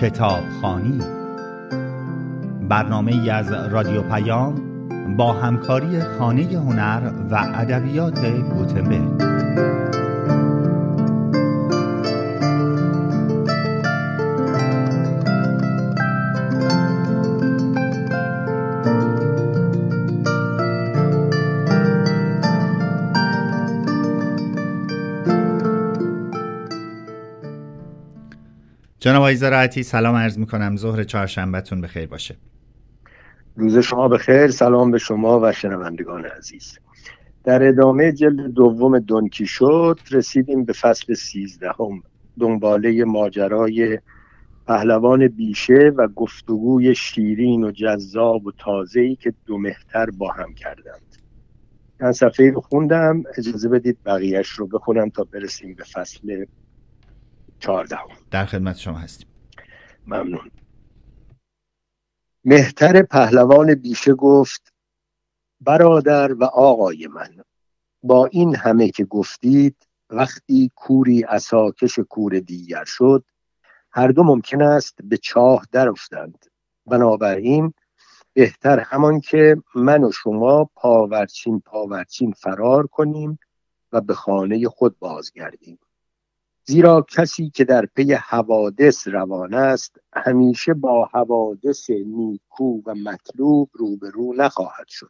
کتابخوانی، برنامه‌ای از رادیو پیام با همکاری خانه هنر و ادبیات گوتنبرگ. جناب آقای زراعتی، سلام عرض میکنم. ظهر چهارشنبهتون بخیر باشه. روز شما بخیر. سلام به شما و شنوندگان عزیز. در ادامه جلد دوم دون کیشوت رسیدیم به فصل 13 دنباله ماجرای پهلوان بیشه و گفتگوی شیرین و جذاب و تازه‌ای که دو مهتر با هم کردند. من صفحه رو خوندم، اجازه بدید بقیهش رو بخونم تا برسیم به فصل 14. در خدمت شما هستیم. ممنون. مهتر پهلوان بیشه گفت: برادر و آقای من، با این همه که گفتید، وقتی کوری عصاکش کور دیگر شد، هر دو ممکن است به چاه در افتند. بنابراین بهتر همان که من و شما پاورچین فرار کنیم و به خانه خود بازگردیم. زیرا کسی که در پی حوادث روان است همیشه با حوادث نیکو و مطلوب روبرو نخواهد شد.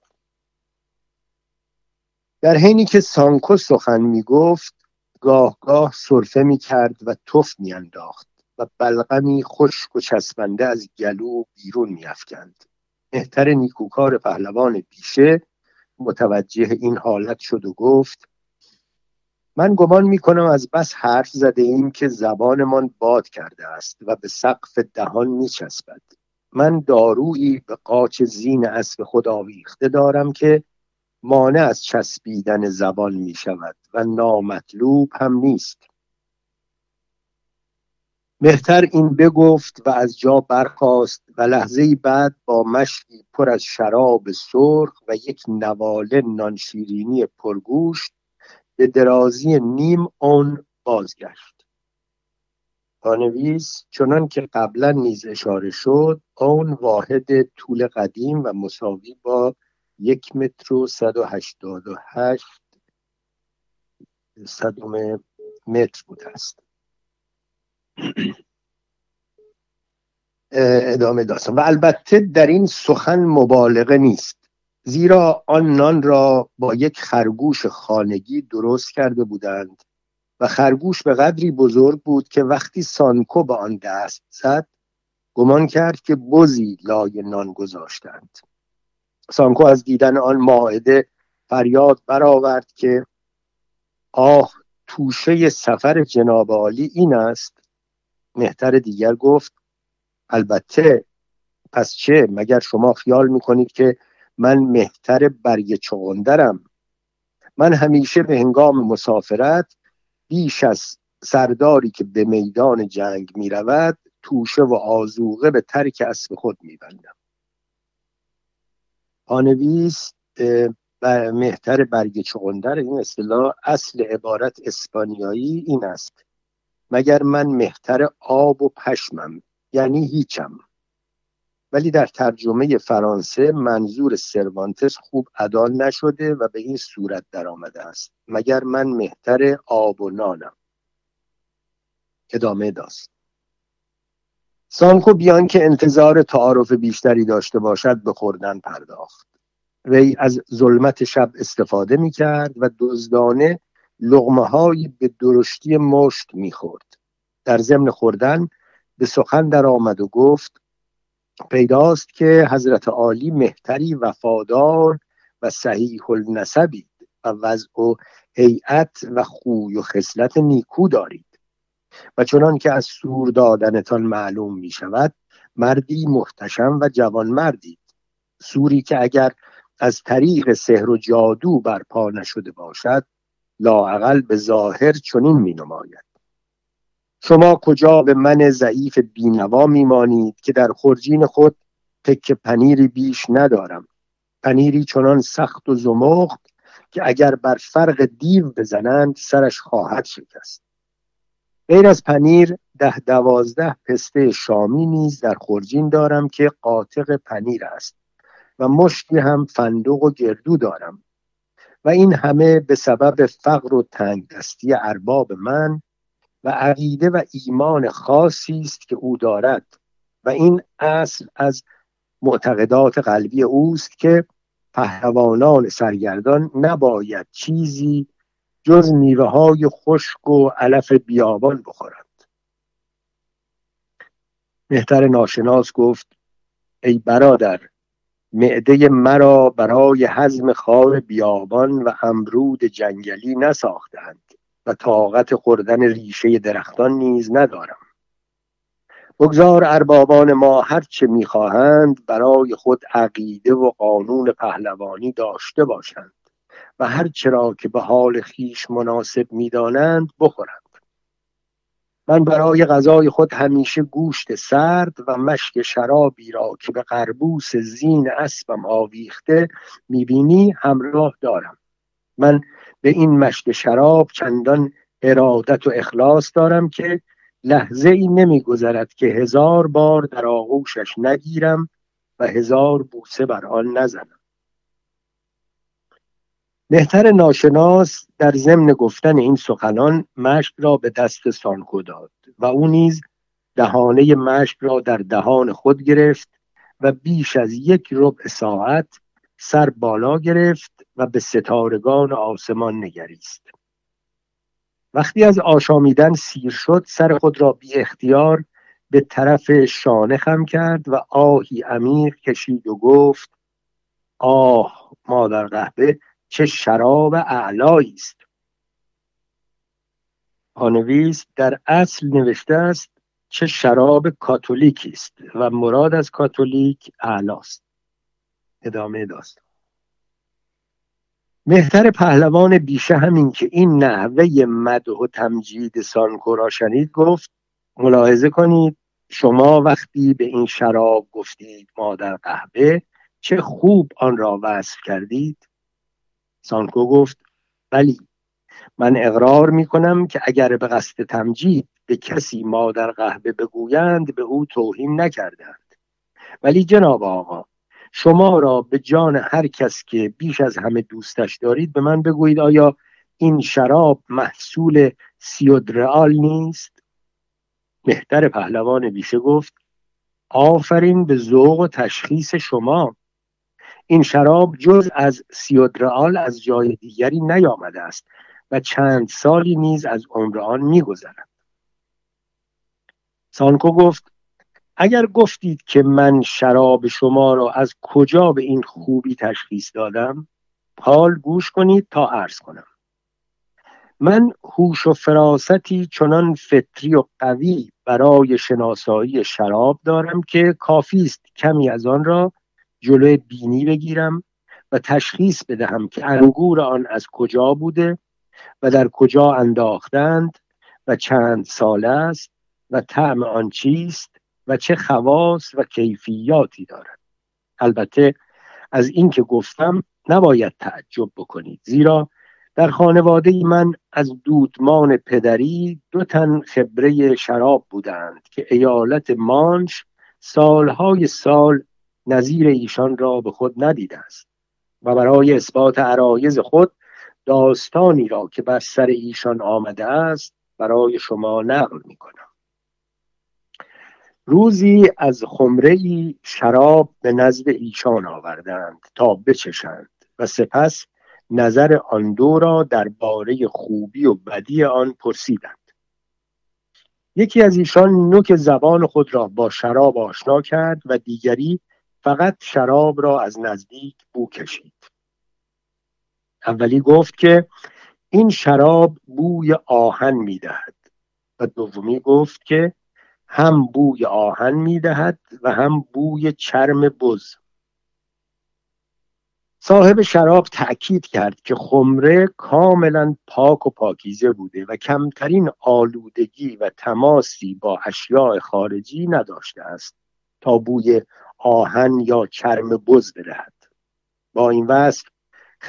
در حینی که سانکو سخن می گفت، گاه گاه سرفه می کرد و تف می انداخت و بلغمی خشک و چسبنده از گلو بیرون می افکند. مهتر نیکوکار پهلوان بیشه متوجه این حالت شد و گفت: من گمان می کنم از بس حرف زده ایم که زبانمان باد کرده است و به سقف دهان می چسبد. من دارویی به قاچ زین اسب خود آویخته دارم که مانع از چسبیدن زبان می شود و نامطلوب هم نیست. مهتر این بگفت و از جا برخاست و لحظه‌ای بعد با مشتی پر از شراب سرخ و یک نواله نانشیرینی پرگوشت به درازی نیم اون بازگشت. پانویس چنان که قبلا نیز اشاره شد، اون واحد طول قدیم و مساوی با 1.188 متر بوده است. ادامه داستان. و البته در این سخن مبالغه نیست، زیرا آن نان را با یک خرگوش خانگی درست کرده بودند و خرگوش به قدری بزرگ بود که وقتی سانکو به آن دست زد گمان کرد که بزی لای نان گذاشتند. سانکو از دیدن آن مائده فریاد برآورد که آه، توشه سفر جناب عالی این است. مهتر دیگر گفت: البته، پس چه؟ مگر شما خیال میکنید که من مهتر برگ چغندرم؟ من همیشه به هنگام مسافرت بیش از سرداری که به میدان جنگ می رود توشه و آذوقه به ترک اسب خود می بندم. پانویس مهتر برگ چغندر، این اصطلاح اصل عبارت اسپانیایی این است: مگر من مهتر آب و پشمم، یعنی هیچم. ولی در ترجمه فرانسه منظور سروانتس خوب ادا نشده و به این صورت در آمده است: مگر من مهتر آب و نانم. ادامه داست. سانکو بیان که انتظار تعارف بیشتری داشته باشد به خوردن پرداخت. وی از ظلمت شب استفاده می کرد و دزدانه لقمه های به درشتی مشت می خورد. در ضمن خوردن به سخن در آمد و گفت: پیداست که حضرت عالی مهتری وفادار و صحیح النسبید و وضع و هیئت و خوی و خصلت نیکو دارید و چنان که از سور دادنتان معلوم می شود مردی محتشم و جوان مردید. سوری که اگر از طریق سحر و جادو برپا نشده باشد لااقل به ظاهر چنین می نماید. شما کجا به من ضعیف بینوا میمانید که در خورجین خود تکه پنیری بیش ندارم، پنیری چنان سخت و زمخت که اگر بر فرق دیو بزنند سرش خواهد شکست. غیر از پنیر 10-12 پسته شامی نیز در خورجین دارم که قاطق پنیر است و مشتی هم فندق و گردو دارم و این همه به سبب فقر و تنگدستی ارباب من و عقیده و ایمان خاصی است که او دارد و این اصل از معتقدات قلبی اوست که پهلوانان سرگردان نباید چیزی جز میوه‌های خشک و علف بیابان بخورند. مهتر ناشناس گفت: ای برادر، معده مرا برای هضم خار بیابان و امرود جنگلی نساختند و طاقت خوردن ریشه درختان نیز ندارم. بگذار اربابان ما هر چه می‌خواهند برای خود عقیده و قانون پهلوانی داشته باشند و هر چرا که به حال خیش مناسب می‌دانند بخورند. من برای غذای خود همیشه گوشت سرد و مشک شرابی را که به قربوس زین اسبم آویخته می‌بینی همراه دارم. من به این مشک شراب چندان ارادت و اخلاص دارم که لحظه ای نمی گذرد که 1000 بار در آغوشش نگیرم و 1000 بوسه بر آن نزنم. مهتر ناشناس در ضمن گفتن این سخنان مشک را به دست سانکو داد و او نیز دهانه مشک را در دهان خود گرفت و بیش از 1/4 ساعت سر بالا گرفت و به ستارگان آسمان نگریست. وقتی از آشامیدن سیر شد سر خود را بی اختیار به طرف شانه خم کرد و آهی عمیق کشید و گفت: آه مادر قهوه، چه شراب اعلایی است. پانویس در اصل نوشته است چه شراب کاتولیکی است و مراد از کاتولیک اعلاست. ادامه داستان. مهتر پهلوان بیشه همین که این نحوه مدح و تمجید سانکو را شنید گفت: ملاحظه کنید شما وقتی به این شراب گفتید مادر قهوه چه خوب آن را وصف کردید. سانکو گفت: بلی، من اقرار می کنم که اگر به قصد تمجید به کسی مادر قهوه بگویند به او توهین نکردند. ولی جناب آقا، شما را به جان هر کس که بیش از همه دوستش دارید به من بگویید آیا این شراب محصول 30 ریال نیست؟ مهتر پهلوان بیشه گفت: آفرین به ذوق و تشخیص شما. این شراب جز از 30 ریال از جای دیگری نیامده است و چند سالی نیز از عمر آن می‌گذرد. سانکو گفت: اگر گفتید که من شراب شما را از کجا به این خوبی تشخیص دادم، حال گوش کنید تا عرض کنم. من هوش و فراستی چنان فطری و قوی برای شناسایی شراب دارم که کافی است کمی از آن را جلوی بینی بگیرم و تشخیص بدهم که انگور آن از کجا بوده و در کجا انداختند و چند سال است و طعم آن چیست و چه خواص و کیفیاتی دارد. البته از این که گفتم نباید تعجب بکنید، زیرا در خانواده من از دودمان پدری 2 تن خبره شراب بودند که ایالت مانش سالهای سال نظیر ایشان را به خود ندیده است و برای اثبات عرایض خود داستانی را که بر سر ایشان آمده است برای شما نقل می کنم. روزی از خمره‌ای شراب به نزد ایشان آوردند تا بچشند و سپس نظر آن دو را درباره خوبی و بدی آن پرسیدند. یکی از ایشان نوک زبان خود را با شراب آشنا کرد و دیگری فقط شراب را از نزدیک بو کشید. اولی گفت که این شراب بوی آهن می‌دهد و دومی گفت که هم بوی آهن می‌دهد و هم بوی چرم بز. صاحب شراب تأکید کرد که خمره کاملا پاک و پاکیزه بوده و کمترین آلودگی و تماسی با اشیاء خارجی نداشته است تا بوی آهن یا چرم بز بدهد. با این وصف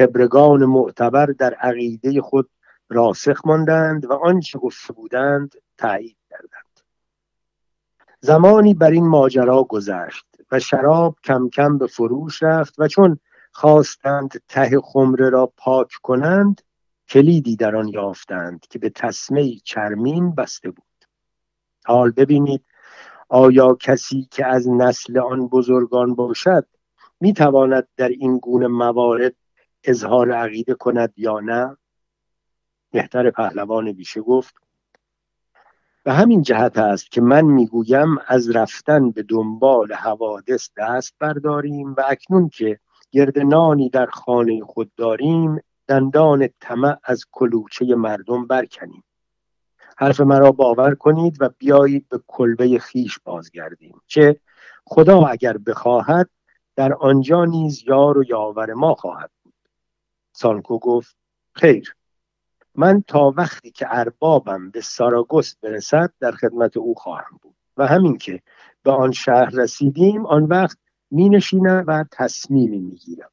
خبرگان معتبر در عقیده خود راسخ ماندند و آنچه گفته بودند تایید کردند. زمانی بر این ماجرا گذشت و شراب کم کم به فروش رفت و چون خواستند ته خمره را پاک کنند کلیدی در آن یافتند که به تسمه چرمین بسته بود. حال ببینید آیا کسی که از نسل آن بزرگان باشد میتواند در این گونه موارد اظهار عقیده کند یا نه؟ مهتر پهلوان بیشه گفت: به همین جهت است که من میگویم از رفتن به دنبال حوادث دست برداریم و اکنون که گرد نانی در خانه خود داریم دندان طمع از کلوچه مردم برکنیم. حرف مرا باور کنید و بیایید به کلبه خیش بازگردیم، چه خدا اگر بخواهد در آنجا نیز یار و یاور ما خواهد بود. سانکو گفت: خیر، من تا وقتی که اربابم به ساراگوس برسد در خدمت او خواهم بود و همین که به آن شهر رسیدیم آن وقت می نشینم و تصمیمی می گیرم.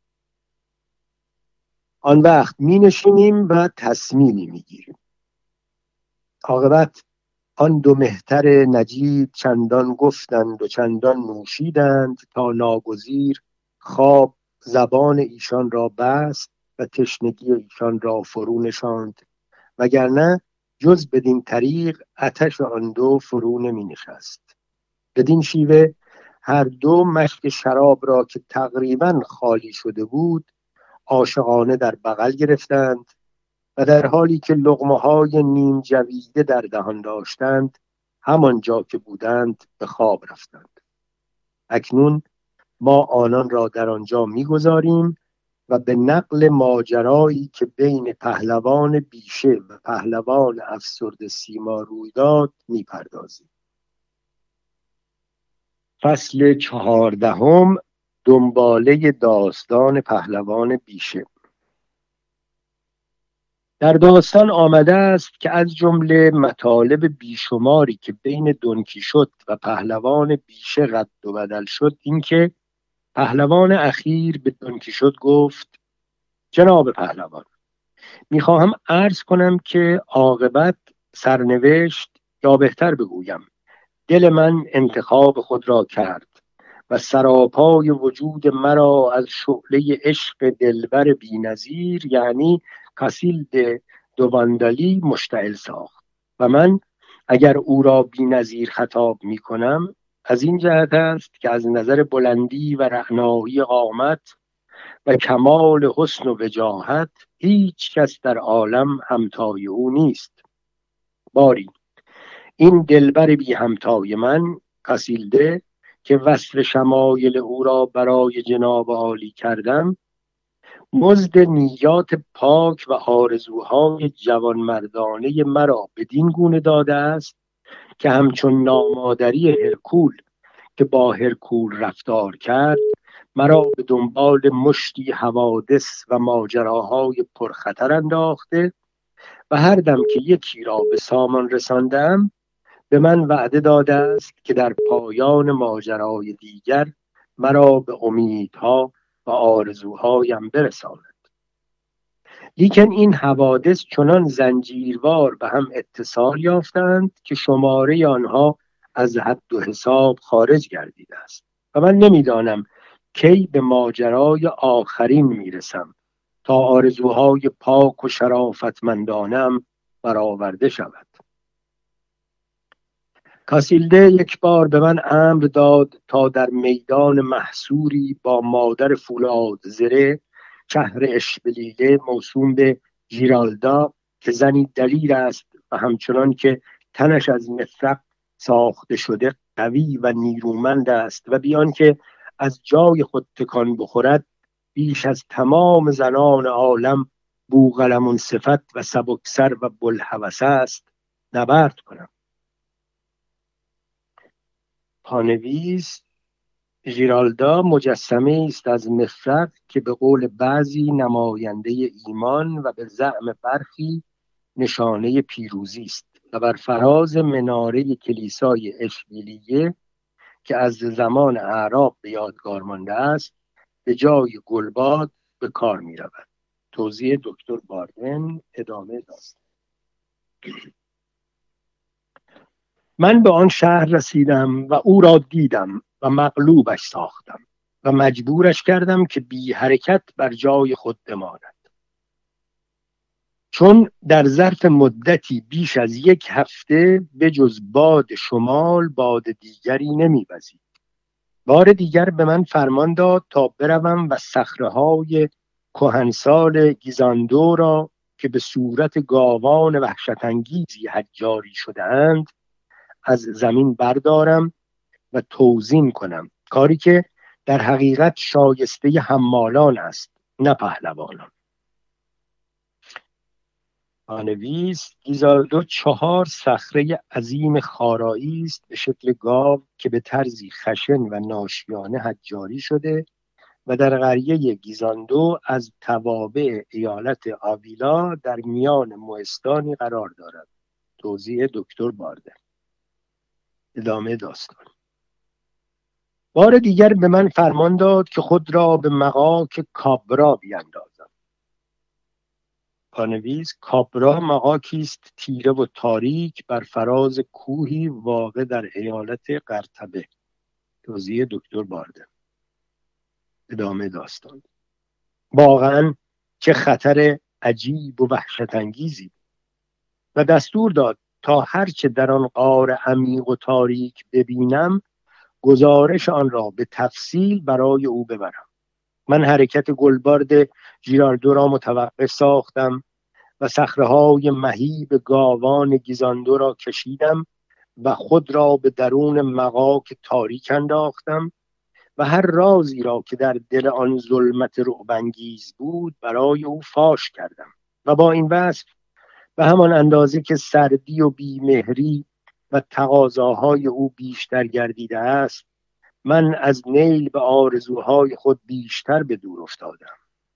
عاقبت آن دو مهتر نجیب چندان گفتند و چندان نوشیدند تا ناگزیر خواب زبان ایشان را بست و تشنگی ایشان را فرو نشاند، وگرنه جز بدین طریق آتش آن دو فرو نمی نشست. بدین شیوه هر دو مشک شراب را که تقریبا خالی شده بود عاشقانه در بغل گرفتند و در حالی که لقمه‌های نیم جویده در دهان داشتند همانجا که بودند به خواب رفتند. اکنون ما آنان را در آنجا می‌گذاریم و به نقل ماجرایی که بین پهلوان بیشه و پهلوان افسرده سیما روی داد می‌پردازیم. فصل 14، دنباله داستان پهلوان بیشه. در داستان آمده است که از جمله مطالب بیشماری که بین دونکیشوت و پهلوان بیشه رد و بدل شد این که پهلوان اخیر به دونکیشوت گفت: جناب پهلوان، میخواهم عرض کنم که عاقبت سرنوشت، یا بهتر بگویم دل من انتخاب خود را کرد و سراپای وجود مرا از شعله عشق دلبر بی‌نظیر یعنی کاسیلد دواندالی مشتعل ساخت و من اگر او را بی‌نظیر خطاب می کنم از این جهت است که از نظر بلندی و رعنایی قامت و کمال حسن و وجاهت هیچ کس در عالم همتای او نیست. باری این دلبر بی همتای من کاسیلده که وصف شمایل او را برای جناب عالی کردم مزد نیات پاک و آرزوهای جوانمردانه مرا بدین گونه داده است که همچون نامادری هرکول که با هرکول رفتار کرد مرا به دنبال مشتی حوادث و ماجراهای پرخطر انداخته و هر دم که یکی را به سامان رساندم به من وعده داده است که در پایان ماجرای دیگر مرا به امیدها و آرزوهایم برساند. لیکن این حوادث چنان زنجیروار به هم اتصال یافتند که شماره آنها از حد و حساب خارج گردیده است و من نمیدانم کی به ماجرای آخرین میرسم تا آرزوهای پاک و شرافتمندانم برآورده شود. کاسیلده یک بار به من امر داد تا در میدان محصوری با مادر فولاد زره شهر اشبلیله موسوم به ژیرالدا که زنی دلیر است و همچنان که تنش از مفرق ساخته شده قوی و نیرومند است و بیان که از جای خود تکان بخورد بیش از تمام زنان عالم بوقلمون صفت و سبکسر و بلهوس است نبرد کنم. پانویس: ژیرالدا مجسمه است از مفرق که به قول بعضی نماینده ایمان و به زعم برخی نشانه پیروزی است و بر فراز مناره کلیسای اشبیلیه که از زمان اعراب به یادگار مانده است به جای گلباد به کار می رود. توضیح دکتر باردن. ادامه داستان. من به آن شهر رسیدم و او را دیدم و مغلوبش ساختم و مجبورش کردم که بی حرکت بر جای خود بماند. چون در ظرف مدتی بیش از 1 هفته به جز باد شمال باد دیگری نمی‌وزید. بار دیگر به من فرمان داد تا بروم و صخره‌های کهنسال گیزاندو را که به صورت گاوان وحشت‌انگیزی حجاری شده‌اند از زمین بردارم و توزین کنم، کاری که در حقیقت شایسته حمالان است نه پهلوانان. پانویس: گیزاندو 4 صخره عظیم خارایی است به شکل گاو که به طرزی خشن و ناشیانه حجاری شده و در قریه گیزاندو از توابع ایالت آویلا در میان موستانی قرار دارد. توضیح دکتر بارده. ادامه داستان. بار دیگر به من فرمان داد که خود را به مغاک کابرا بیندازم. پانویس: کابرا مغاکی است تیره و تاریک بر فراز کوهی واقع در ایالت قرطبه. توضیح دکتر بارده. ادامه داستان. واقعا چه خطر عجیب و وحشت انگیزی، و دستور داد تا هرچه در آن غار عمیق و تاریک ببینم گزارش آن را به تفصیل برای او ببرم. من حرکت گلبارد ژیراردو را متوقف ساختم و صخره‌های مهیب گاوان گیزاندو را کشیدم و خود را به درون مغاک تاریک انداختم و هر رازی را که در دل آن ظلمت رعب‌انگیز بود برای او فاش کردم و با این وصف به همان اندازه که سردی و بیمهری و تقاضاهای او بیشتر گردیده است، من از نیل به آرزوهای خود بیشتر به دور افتادم.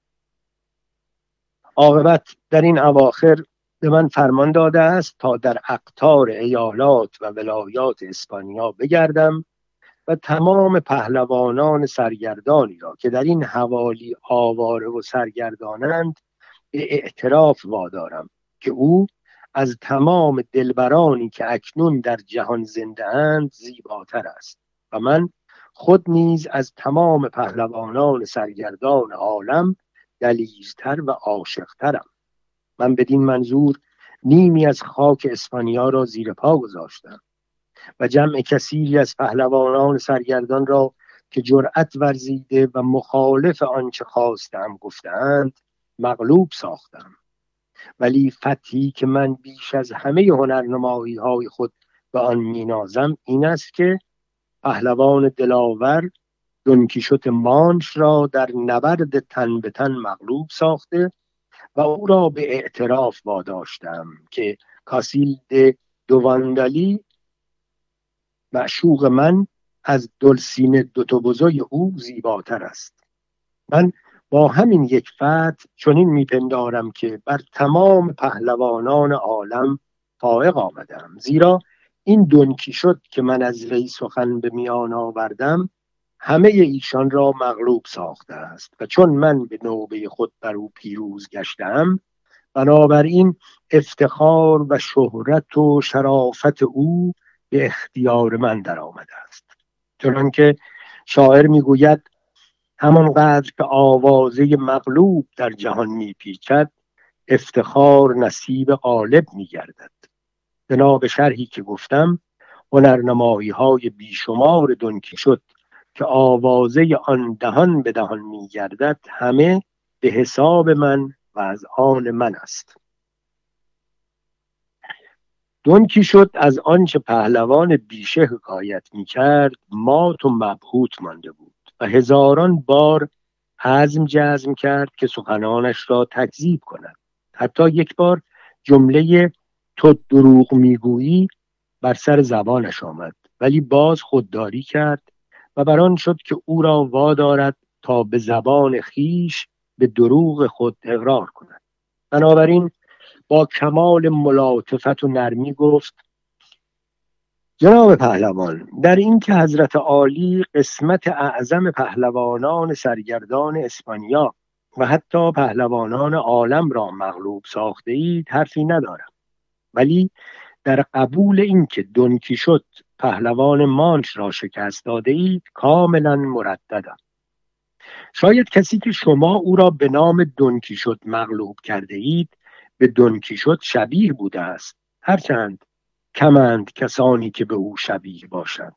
عاقبت در این اواخر به من فرمان داده است تا در اقطار ایالات و ولایات اسپانیا بگردم و تمام پهلوانان سرگردانی را که در این حوالی آواره و سرگردانند به اعتراف وادارم که او از تمام دلبرانی که اکنون در جهان زنده اند زیباتر است و من خود نیز از تمام پهلوانان سرگردان عالم دلیرتر و عاشقترم. من بدین منظور نیمی از خاک اسپانیا را زیر پا گذاشتم و جمع کثیری از پهلوانان سرگردان را که جرأت ورزیده و مخالف آنچه خواستم گفتند مغلوب ساختم. ولی فتحی که من بیش از همه هنرنمایی های خود به آن مینازم این است که پهلوان دلاور دونکیشوت مانش را در نبرد تن به تن مغلوب ساخته و او را به اعتراف واداشتم که کاسیل دواندالی معشوق من از دلسینه دوتوبوزوی او زیباتر است. من با همین یک فتح چنین میپندارم که بر تمام پهلوانان عالم فائق آمدم، زیرا این دونکیشوت که من از وی سخن به میان آوردم همه ایشان را مغلوب ساخته است و چون من به نوبه خود بر او پیروز گشتم بنابراین افتخار و شهرت و شرافت او به اختیار من در آمده است. چنانکه شاعر میگوید همانقدر که آوازه مغلوب در جهان میپیچد افتخار نصیب غالب میگردد. بنا به شرحی که گفتم هنرنمایی های بیشمار دونکیشوت که آوازه آن دهان به دهان میگردد همه به حساب من و از آن من است. دونکیشوت از آنچه پهلوان بیشه حکایت میکرد مات و مبهوت مانده بود و هزاران بار عزم جزم کرد که سخنانش را تکذیب کند. حتی یک بار جمله تو دروغ میگویی بر سر زبانش آمد، ولی باز خودداری کرد و بران شد که او را وادارد تا به زبان خیش به دروغ خود اقرار کند. بنابراین با کمال ملاطفت و نرمی گفت: جناب پهلوان، در این که حضرت عالی قسمت اعظم پهلوانان سرگردان اسپانیا و حتی پهلوانان عالم را مغلوب ساخته اید حرفی ندارم، ولی در قبول اینکه دون کیشوت پهلوان مانچ را شکست داده اید کاملا مرددم. شاید کسی که شما او را به نام دون کیشوت مغلوب کرده اید به دون کیشوت شبیه بوده است، هرچند کمند کسانی که به او شبیه باشند.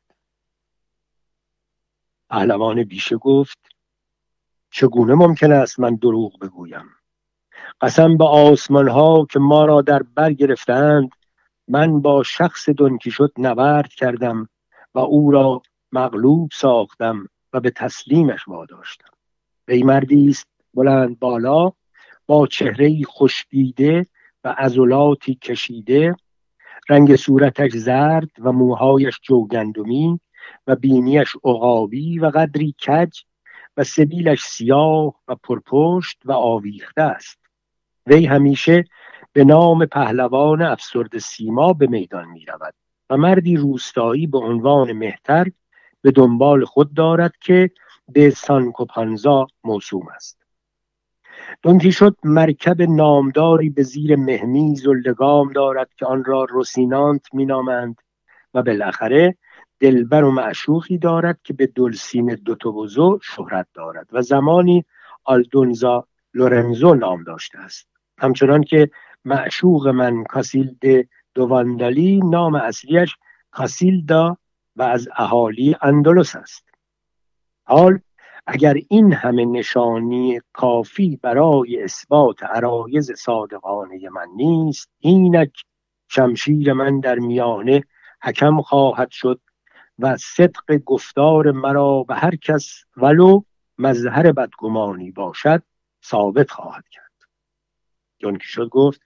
پهلوان بیشه گفت: چگونه ممکن است من دروغ بگویم؟ قسم به آسمان ها که ما را در بر گرفتند، من با شخص دون کیشوت نبرد کردم و او را مغلوب ساختم و به تسلیمش واداشتم. وی مردی است بلند بالا، با چهره‌ای خوش‌دیده و عضلاتی کشیده، رنگ صورتش زرد و موهایش جوگندمی و بینیش عقابی و قدری کج و سبیلش سیاه و پرپشت و آویخته است. وی همیشه به نام پهلوان افسرده سیما به میدان می رود و مردی روستایی به عنوان مهتر به دنبال خود دارد که به سانکوپانزا موسوم است. دون کیشوت مرکب نامداری به زیر مهمیز و لگام دارد که آن را روسینانت می نامند و بالاخره دلبر و معشوقی دارد که به دولسین دوتوبوزو شهرت دارد و زمانی آلدونزا لورنزو نام داشته است. همچنان که معشوق من کاسیلد دواندالی نام اصلیش کاسیلدا و از اهالی اندلس است. حال اگر این همه نشانی کافی برای اثبات عرایض صادقانه من نیست، اینک شمشیر من در میانه حکم خواهد شد و صدق گفتار مرا به هر کس ولو مظهر بدگمانی باشد ثابت خواهد کرد. دون کیشوت گفت: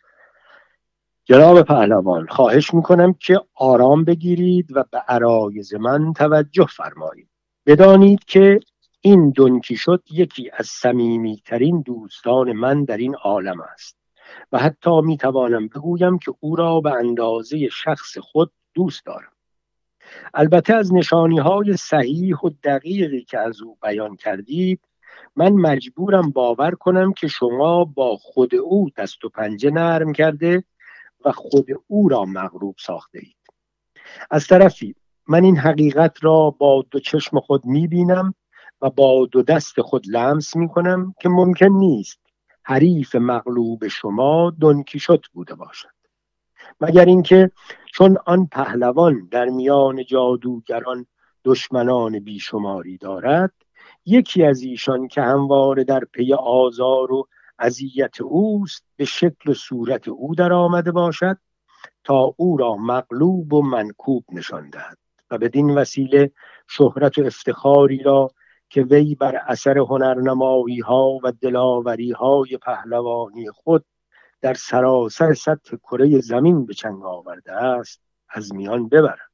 جناب پهلوان، خواهش میکنم که آرام بگیرید و به عرایض من توجه فرمایید. بدانید که این دون کیشوت یکی از صمیمی‌ترین دوستان من در این عالم است و حتی میتوانم بگویم که او را به اندازه شخص خود دوست دارم. البته از نشانی‌های صحیح و دقیقی که از او بیان کردید من مجبورم باور کنم که شما با خود او دست و پنجه نرم کرده و خود او را مغلوب ساخته اید. از طرفی من این حقیقت را با دو چشم خود می‌بینم و با دو دست خود لمس می‌کنم که ممکن نیست حریف مغلوب شما دون کیشوت بوده باشد، مگر اینکه چون آن پهلوان در میان جادوگران دشمنان بیشماری دارد، یکی از ایشان که همواره در پی آزار و اذیت اوست به شکل و صورت او در آمده باشد تا او را مغلوب و منکوب نشان دهد و بدین وسیله شهرت و افتخاری را که وی بر اثر هنرنمایی ها و دلاوری های پهلوانی خود در سراسر سطح کره زمین به چنگ آورده است از میان ببرد.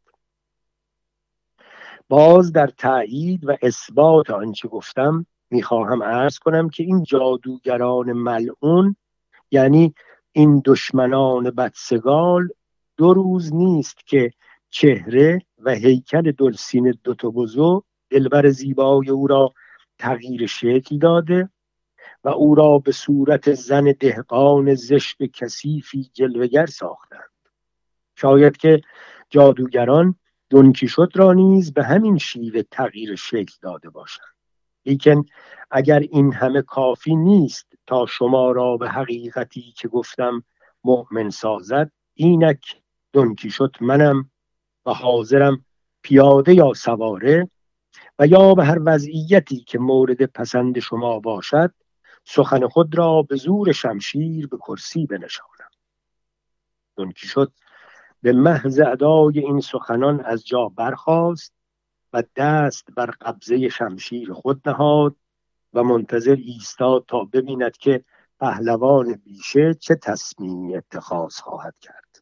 باز در تأیید و اثبات آنچه گفتم میخواهم عرض کنم که این جادوگران ملعون، یعنی این دشمنان بدسگال، 2 روز نیست که چهره و هیکل دولسین دوتوبوزو دلبر زیبای او را تغییر شکل داده و او را به صورت زن دهقان زشت کثیفی جلوگر ساختند. شاید که جادوگران دون کیشوت را نیز به همین شیوه تغییر شکل داده باشند. لیکن اگر این همه کافی نیست تا شما را به حقیقتی که گفتم مؤمن سازد، اینک دون کیشوت منم و حاضرم پیاده یا سواره و یا به هر وضعیتی که مورد پسند شما باشد سخن خود را به زور شمشیر به کرسی بنشانم. دون کیشوت به محض ادای این سخنان از جا برخاست و دست بر قبضه شمشیر خود نهاد و منتظر ایستاد تا ببیند که پهلوان بیشه چه تصمیمی اتخاذ خواهد کرد.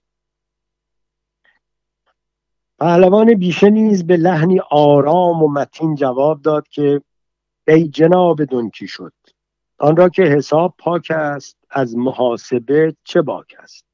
پهلوان بیشه نیز به لحنی آرام و متین جواب داد که ای جناب دون کیشوت، آن را که حساب پاک است از محاسبه چه باک است.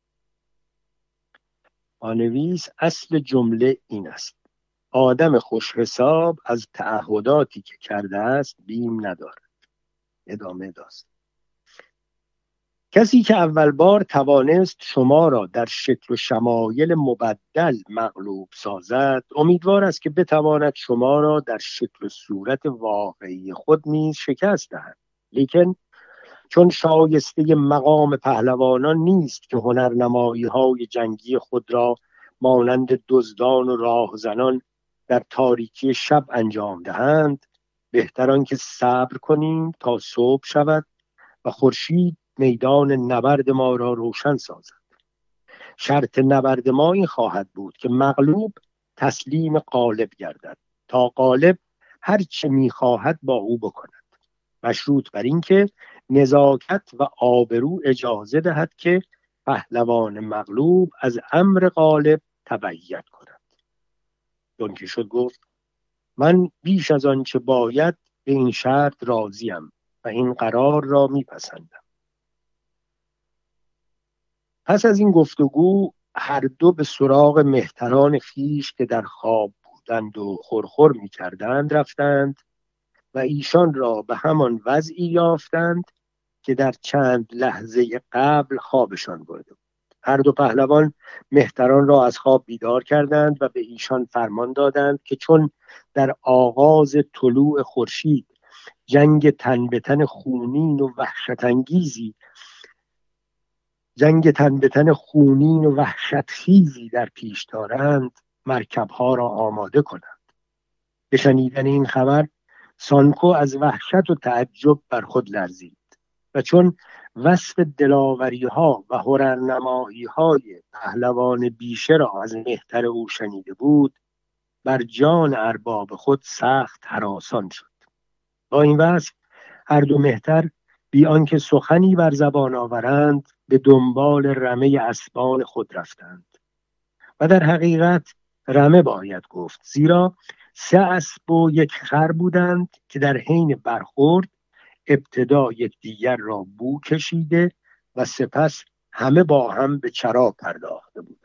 پانویس اصل جمله این است: آدم خوش حساب از تعهداتی که کرده است بیم ندارد. ادامه داست. کسی که اول بار توانست شما را در شکل و شمایل مبدل مغلوب سازد، امیدوار است که بتواند شما را در شکل و صورت واقعی خود نیز شکست دهد. لیکن چون شایسته مقام پهلوانان نیست که هنرنمایی‌های جنگی خود را مانند دزدان و راهزنان در تاریکی شب انجام دهند، بهتر آن که صبر کنیم تا صبح شود و خورشید میدان نبرد ما را روشن سازد. شرط نبرد ما این خواهد بود که مغلوب تسلیم غالب گردد تا غالب هر چه می‌خواهد با او بکند، مشروط بر این که نزاکت و آبرو اجازه دهد که پهلوان مغلوب از امر غالب تبعیت کند. دون کیشوت گفت: من بیش از آن چه باید به این شرط راضیم و این قرار را میپسندم. پس از این گفتگو هر دو به سراغ مهتران خویش که در خواب بودند و خورخور میکردند رفتند و ایشان را به همان وضعی یافتند که در چند لحظه قبل خوابشان برده بود. هر دو پهلوان مهتران را از خواب بیدار کردند و به ایشان فرمان دادند که چون در آغاز طلوع خورشید جنگ تن به تن خونین و وحشتخیزی در پیش دارند، مرکبها را آماده کنند. به شنیدن این خبر سانکو از وحشت و تعجب بر خود لرزید و چون وصف دلاوری‌ها و هنرنمایی‌های پهلوان بیشه را از مهتر او شنیده بود، بر جان ارباب خود سخت هراسان شد. با این وصف هر دو مهتر بی آنکه سخنی بر زبان آورند به دنبال رمه اسبان خود رفتند و در حقیقت رمه باید گفت، زیرا 3 اسب و 1 خر بودند که در حین برخورد ابتدا یکدیگر را بو کشیده و سپس همه با هم به چرا پرداخته بودند.